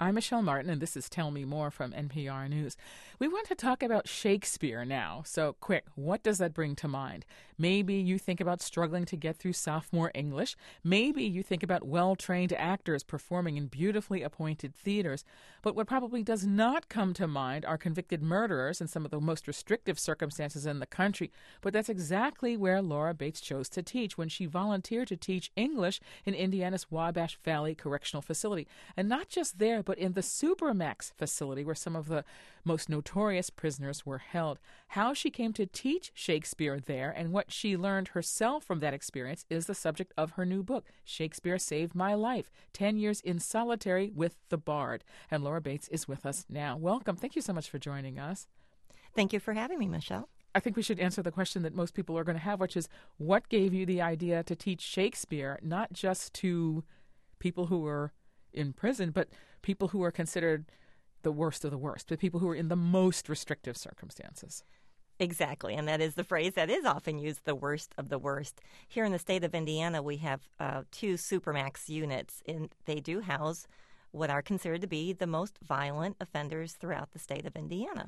I'm Michelle Martin, and this is Tell Me More from NPR News. We want to talk about Shakespeare now. So, quick, what does that bring to mind? Maybe you think about struggling to get through sophomore English. Maybe you think about well-trained actors performing in beautifully appointed theaters. But what probably does not come to mind are convicted murderers in some of the most restrictive circumstances in the country. But that's exactly where Laura Bates chose to teach when she volunteered to teach English in Indiana's Wabash Valley Correctional Facility. And not just there, but in the Supermax facility where some of the most notorious prisoners were held. How she came to teach Shakespeare there and what she learned herself from that experience is the subject of her new book, Shakespeare Saved My Life, 10 Years in Solitary with the Bard. And Laura Bates is with us now. Welcome. Thank you so much for joining us. Thank you for having me, Michelle. I think we should answer the question that most people are going to have, which is what gave you the idea to teach Shakespeare, not just to people who were in prison, but people who are considered the worst of the worst, the people who are in the most restrictive circumstances. Exactly, and that is the phrase that is often used, the worst of the worst. Here in the state of Indiana, we have 2 Supermax units, and they do house what are considered to be the most violent offenders throughout the state of Indiana.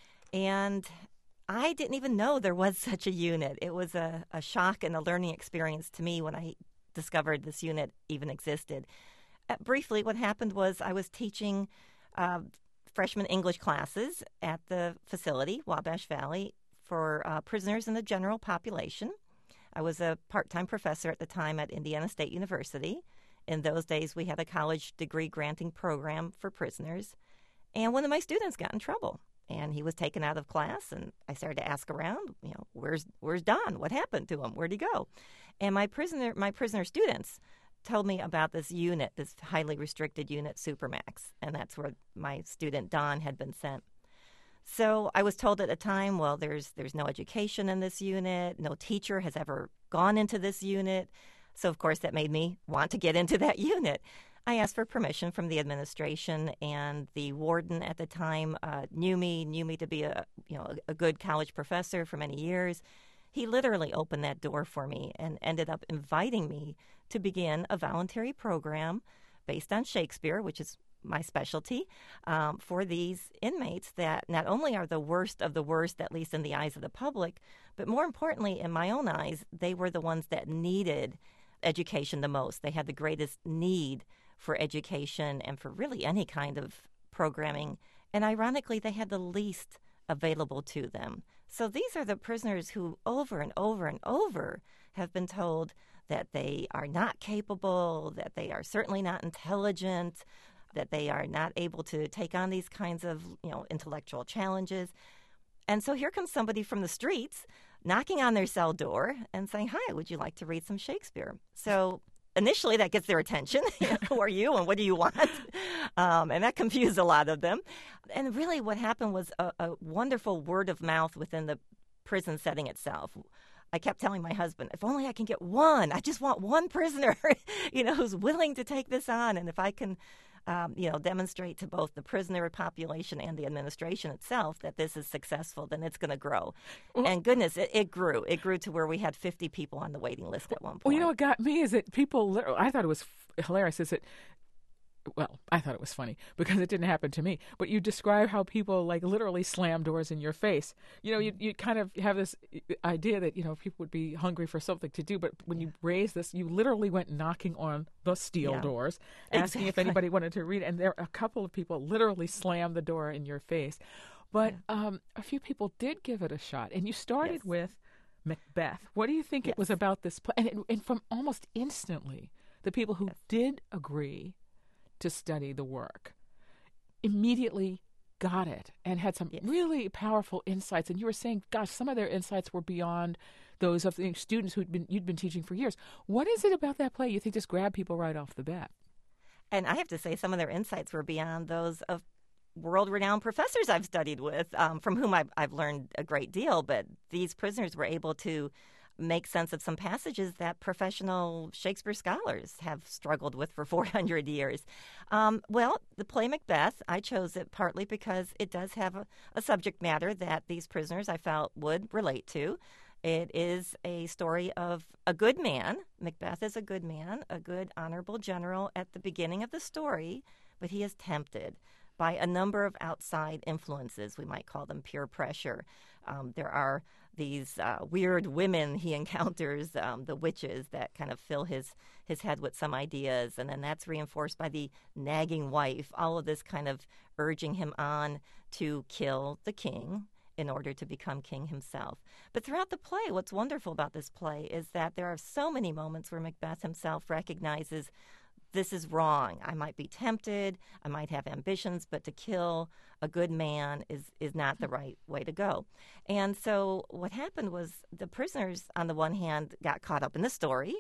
And I didn't even know there was such a unit. It was a shock and a learning experience to me when I discovered this unit even existed. Briefly, what happened was I was teaching freshman English classes at the facility, Wabash Valley, for prisoners in the general population. I was a part-time professor at the time at Indiana State University. In those days, we had a college degree granting program for prisoners. And one of my students got in trouble, and he was taken out of class, and I started to ask around, where's Don? What happened to him? Where'd he go? And my prisoner students told me about this unit, this highly restricted unit, Supermax, and that's where my student Don had been sent. So I was told at the time, well, there's no education in this unit, no teacher has ever gone into this unit. So, of course, that made me want to get into that unit. I asked for permission from the administration, and the warden at the time knew me to be a good college professor for many years. He literally opened that door for me and ended up inviting me to begin a voluntary program based on Shakespeare, which is my specialty, for these inmates that not only are the worst of the worst, at least in the eyes of the public, but more importantly, in my own eyes, they were the ones that needed education the most. They had the greatest need for education and for really any kind of programming. And ironically, they had the least available to them. So these are the prisoners who over and over and over have been told that they are not capable, that they are certainly not intelligent, that they are not able to take on these kinds of, intellectual challenges. And so here comes somebody from the streets knocking on their cell door and saying, "Hi, would you like to read some Shakespeare?" So initially that gets their attention. Who are you and what do you want? And that confused a lot of them. And really what happened was a wonderful word of mouth within the prison setting itself. I kept telling my husband, if only I can get one. I just want one prisoner, who's willing to take this on. And if I can, demonstrate to both the prisoner population and the administration itself that this is successful, then it's going to grow. Well, and goodness, it grew. It grew to where we had 50 people on the waiting list at one point. Well, what got me is that people, I thought it was hilarious, is that, well, I thought it was funny because it didn't happen to me. But you describe how people literally slam doors in your face. You kind of have this idea that, people would be hungry for something to do. But when you raise this, you literally went knocking on the steel doors, asking if anybody wanted to read. And there a couple of people literally slammed the door in your face. But a few people did give it a shot. And you started with Macbeth. What do you think it was about this play? And from almost instantly, the people who did agree to study the work immediately got it and had some really powerful insights. And you were saying, gosh, some of their insights were beyond those of the students you'd been teaching for years. What is it about that play you think just grabbed people right off the bat? And I have to say some of their insights were beyond those of world-renowned professors I've studied with, from whom I've learned a great deal. But these prisoners were able to make sense of some passages that professional Shakespeare scholars have struggled with for 400 years. Well, the play Macbeth, I chose it partly because it does have a subject matter that these prisoners I felt would relate to. It is a story of a good man. Macbeth is a good man, a good honorable general at the beginning of the story, but he is tempted by a number of outside influences. We might call them peer pressure. There are these weird women he encounters, the witches that kind of fill his head with some ideas, and then that's reinforced by the nagging wife, all of this kind of urging him on to kill the king in order to become king himself. But throughout the play, what's wonderful about this play is that there are so many moments where Macbeth himself recognizes this is wrong. I might be tempted, I might have ambitions, but to kill a good man is not the right way to go. And so what happened was the prisoners, on the one hand, got caught up in the story.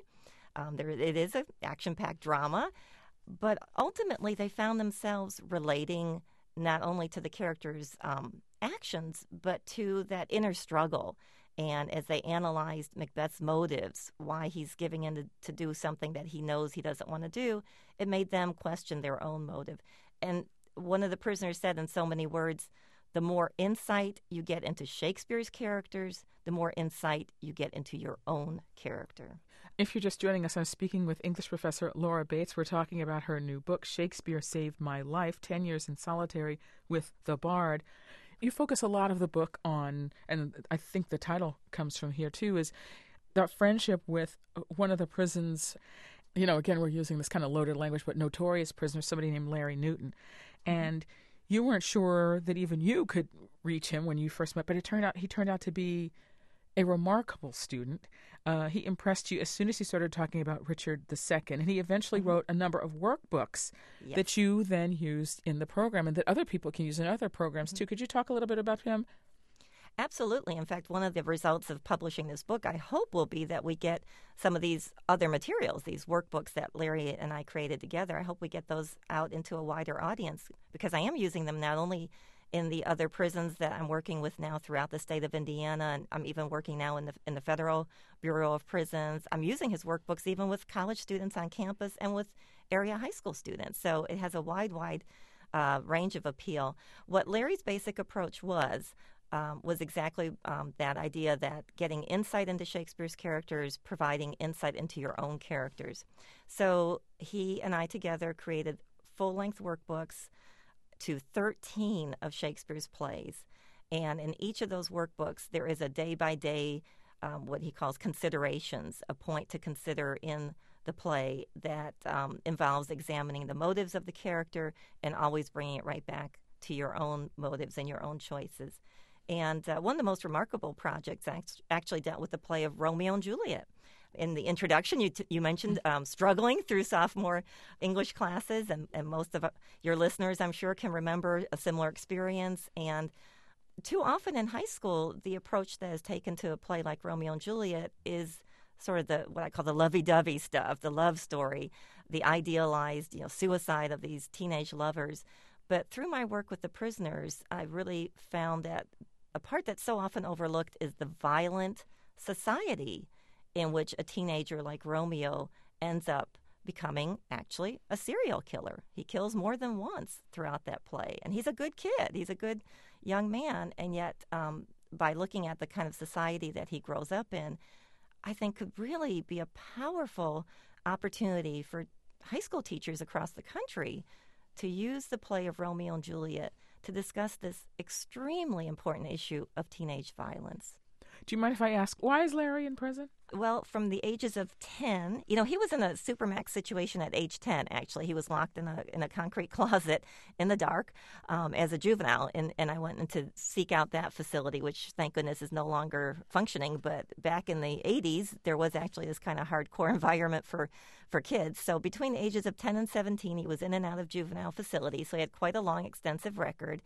It is an action-packed drama, but ultimately they found themselves relating not only to the characters' actions, but to that inner struggle. And as they analyzed Macbeth's motives, why he's giving in to do something that he knows he doesn't want to do, it made them question their own motive. And one of the prisoners said in so many words, the more insight you get into Shakespeare's characters, the more insight you get into your own character. If you're just joining us, I'm speaking with English professor Laura Bates. We're talking about her new book, Shakespeare Saved My Life, 10 Years in Solitary with the Bard. You focus a lot of the book on, and I think the title comes from here too, is that friendship with one of the prison's, again, we're using this kind of loaded language, but notorious prisoner, somebody named Larry Newton. And you weren't sure that even you could reach him when you first met, but he turned out to be a remarkable student. He impressed you as soon as he started talking about Richard II, and he eventually wrote a number of workbooks that you then used in the program and that other people can use in other programs too. Could you talk a little bit about him? Absolutely. In fact, one of the results of publishing this book, I hope, will be that we get some of these other materials, these workbooks that Larry and I created together. I hope we get those out into a wider audience, because I am using them not only in the other prisons that I'm working with now throughout the state of Indiana, and I'm even working now in the Federal Bureau of Prisons. I'm using his workbooks even with college students on campus and with area high school students. So it has a wide range of appeal. What Larry's basic approach was exactly that idea that getting insight into Shakespeare's characters, providing insight into your own characters. So he and I together created full-length workbooks to 13 of Shakespeare's plays. And in each of those workbooks, there is a day-by-day, what he calls considerations, a point to consider in the play that involves examining the motives of the character and always bringing it right back to your own motives and your own choices. And one of the most remarkable projects actually dealt with the play of Romeo and Juliet. In the introduction, you mentioned struggling through sophomore English classes, and most of your listeners, I'm sure, can remember a similar experience. And too often in high school, the approach that is taken to a play like Romeo and Juliet is sort of what I call the lovey-dovey stuff, the love story, the idealized, suicide of these teenage lovers. But through my work with the prisoners, I really found that a part that's so often overlooked is the violent society in which a teenager like Romeo ends up becoming actually a serial killer. He kills more than once throughout that play. And he's a good kid. He's a good young man. And yet, by looking at the kind of society that he grows up in, I think could really be a powerful opportunity for high school teachers across the country to use the play of Romeo and Juliet to discuss this extremely important issue of teenage violence. Do you mind if I ask, why is Larry in prison? Well, from the ages of 10, he was in a Supermax situation at age 10, actually. He was locked in a concrete closet in the dark as a juvenile, and I went in to seek out that facility, which, thank goodness, is no longer functioning. But back in the 80s, there was actually this kind of hardcore environment for kids. So between the ages of 10 and 17, he was in and out of juvenile facilities, so he had quite a long, extensive record.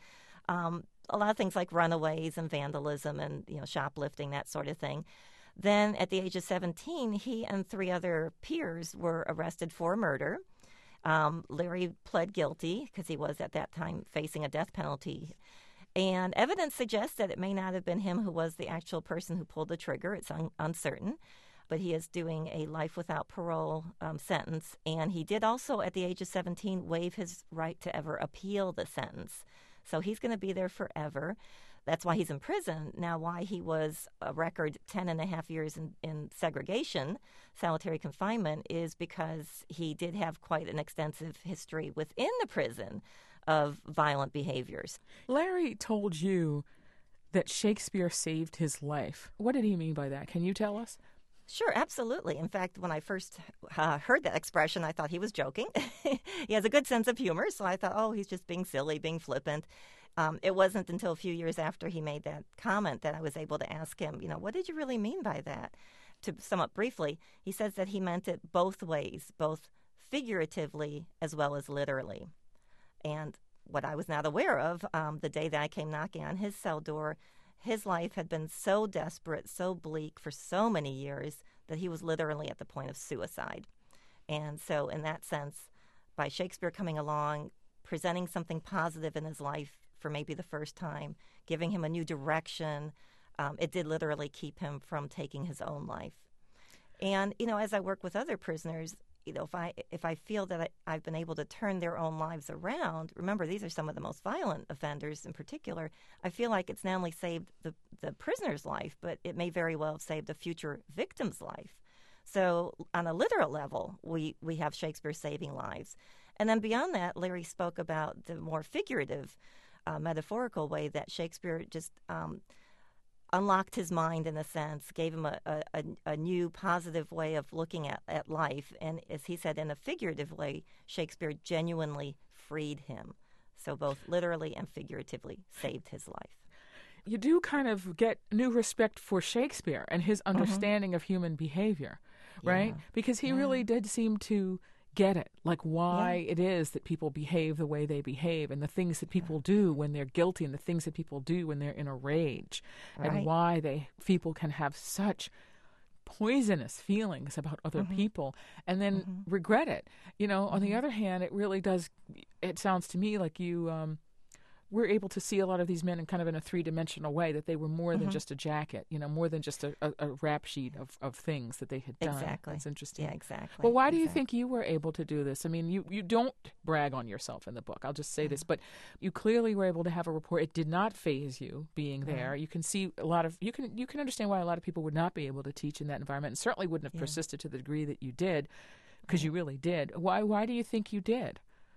A lot of things like runaways and vandalism and shoplifting, that sort of thing. Then at the age of 17, he and 3 other peers were arrested for murder. Larry pled guilty because he was at that time facing a death penalty. And evidence suggests that it may not have been him who was the actual person who pulled the trigger. It's uncertain. But he is doing a life without parole sentence. And he did also, at the age of 17, waive his right to ever appeal the sentence. So he's going to be there forever. That's why he's in prison. Now, why he was a record 10 and a half years in segregation, solitary confinement, is because he did have quite an extensive history within the prison of violent behaviors. Larry told you that Shakespeare saved his life. What did he mean by that? Can you tell us? Sure, absolutely. In fact, when I first heard that expression, I thought he was joking. He has a good sense of humor, so I thought, oh, he's just being silly, being flippant. It wasn't until a few years after he made that comment that I was able to ask him, what did you really mean by that? To sum up briefly, he says that he meant it both ways, both figuratively as well as literally. And what I was not aware of, the day that I came knocking on his cell door, his life had been so desperate, so bleak for so many years that he was literally at the point of suicide. And so in that sense, by Shakespeare coming along, presenting something positive in his life for maybe the first time, giving him a new direction, it did literally keep him from taking his own life. And, as I work with other prisoners, if I feel that I've been able to turn their own lives around, remember, these are some of the most violent offenders in particular, I feel like it's not only saved the prisoner's life, but it may very well have saved a future victim's life. So on a literal level, we have Shakespeare saving lives. And then beyond that, Larry spoke about the more figurative, metaphorical way that Shakespeare just unlocked his mind, in a sense, gave him a new positive way of looking at life. And as he said, in a figurative way, Shakespeare genuinely freed him. So both literally and figuratively saved his life. You do kind of get new respect for Shakespeare and his understanding of human behavior, right? Yeah. Because he really did seem to get it, like why it is that people behave the way they behave, and the things that people do when they're guilty, and the things that people do when they're in a rage, and why people can have such poisonous feelings about other people and then regret it. On the other hand, it really does, it sounds to me like you we're able to see a lot of these men in kind of in a three-dimensional way, that they were more than just a jacket, more than just a rap sheet of things that they had done. Exactly. That's interesting. Yeah, exactly. Well, why do you think you were able to do this? I mean, you don't brag on yourself in the book. I'll just say this, but you clearly were able to have a rapport. It did not faze you being there. You can see a lot of, you can understand why a lot of people would not be able to teach in that environment, and certainly wouldn't have persisted to the degree that you did, because you really did. Why do you think you did?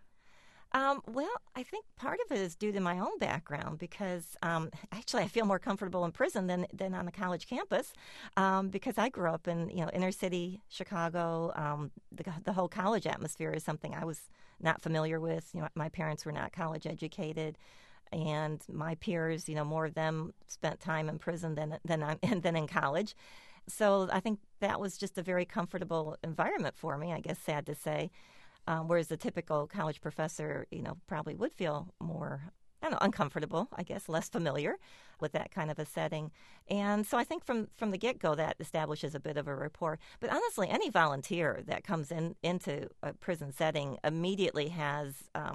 Well, I think part of it is due to my own background, because actually I feel more comfortable in prison than on a college campus, because I grew up in inner city Chicago. The whole college atmosphere is something I was not familiar with. My parents were not college educated, and my peers, more of them spent time in prison than in college. So I think that was just a very comfortable environment for me, I guess, sad to say. Whereas the typical college professor, probably would feel more, uncomfortable, I guess, less familiar with that kind of a setting. And so I think from the get-go that establishes a bit of a rapport. But honestly, any volunteer that comes into a prison setting immediately has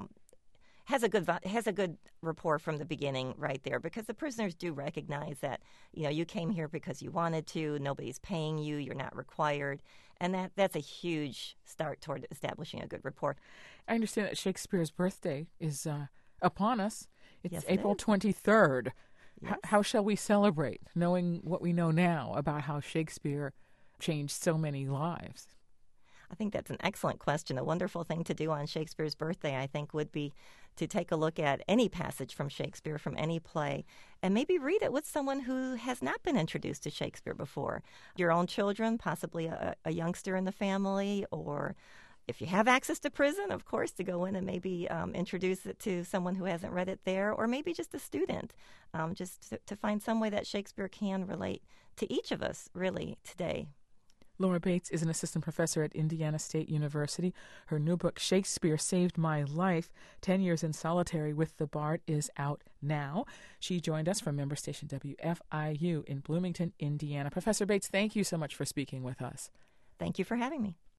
a good rapport from the beginning right there, because the prisoners do recognize that, you came here because you wanted to, nobody's paying you, you're not required. And that's a huge start toward establishing a good rapport. I understand that Shakespeare's birthday is upon us. It's April 23rd. Yes. How shall we celebrate, knowing what we know now about how Shakespeare changed so many lives? I think that's an excellent question. A wonderful thing to do on Shakespeare's birthday, I think, would be to take a look at any passage from Shakespeare, from any play, and maybe read it with someone who has not been introduced to Shakespeare before. Your own children, possibly a youngster in the family, or if you have access to prison, of course, to go in and maybe introduce it to someone who hasn't read it there, or maybe just a student, just to find some way that Shakespeare can relate to each of us, really, today. Laura Bates is an assistant professor at Indiana State University. Her new book, Shakespeare Saved My Life, 10 Years in Solitary with the Bard, is out now. She joined us from member station WFIU in Bloomington, Indiana. Professor Bates, thank you so much for speaking with us. Thank you for having me.